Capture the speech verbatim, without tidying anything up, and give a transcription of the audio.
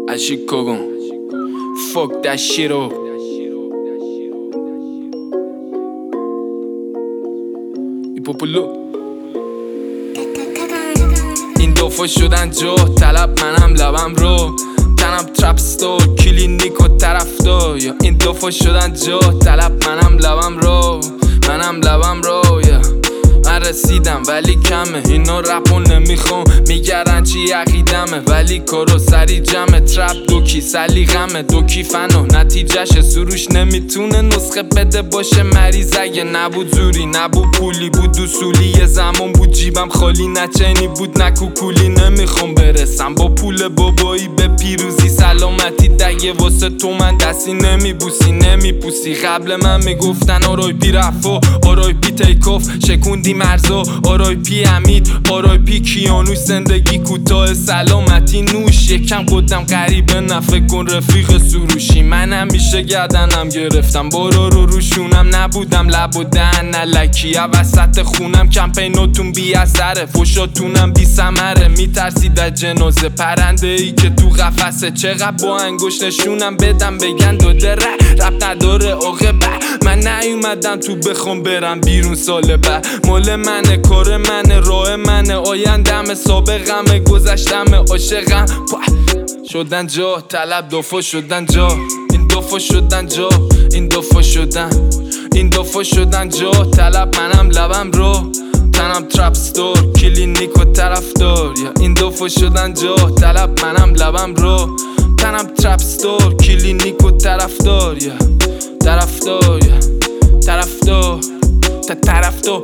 Ashikogon. Fuck that shit up. Ipopolo. این دفعه شدن جا طلب منم لبم رو تنم ترپستور کلینیک و طرفدار. یا این دفعه شدن جا طلب منم لبم رو منم لبم رو yeah. من رسیدم ولی کمه اینا رپو نمیخوام میگردن چی عقیدمه ولی کارو سری جمعه ترپ دوکی سلیقمه دوکی فنو نتیجهش سروش نمیتونه نسخه بده باشه مریض اگه نبود زوری نبود پولی بود اصولی یه زمان بود جیبم خالی نه چینی بود نه کوکولی نمیخوام برسم با پول بابایی به پیروزی سلامتی دگه واسه تو من دستی نمیبوسی نمیپوسی قبل من میگفتن آرای پی رفا آرای پی تیکاف شکوندی مرزا آرای پی امید آرای پی کیانوش زندگی کوتاه سلامتی نوش یکم قدم غریبه نفه کن رفیق سروشی من همیشه گردنم گرفتم بارا رو روشونم نبودم لب و دهن نلکی وسط خونم کمپیناتون بی اثره فشاتونم بی ثمره میترسید از جنازه پرنده ای که تو قفسه چقدر با انگوش نشونم بدم بگن داده رپ رپ نداره عاقبت من نیومدم تو بخوام برم بیرون سال بعد مال منه کار منه راه منه آیندم سابقمه گذشتم عاشقم شدن جا طلب دفعه شدن جا این دفعه شدن جا این دفعه شدن این دفعه شدن جا طلب منم لبم رو تنم ترپستور کلینیک و طرفدار. یا این دفعه شدن جا طلب منم لبم رو تنم ترپستور کلینیک و طرفدار. یا طرفدار یا طرفدار تا طرفدار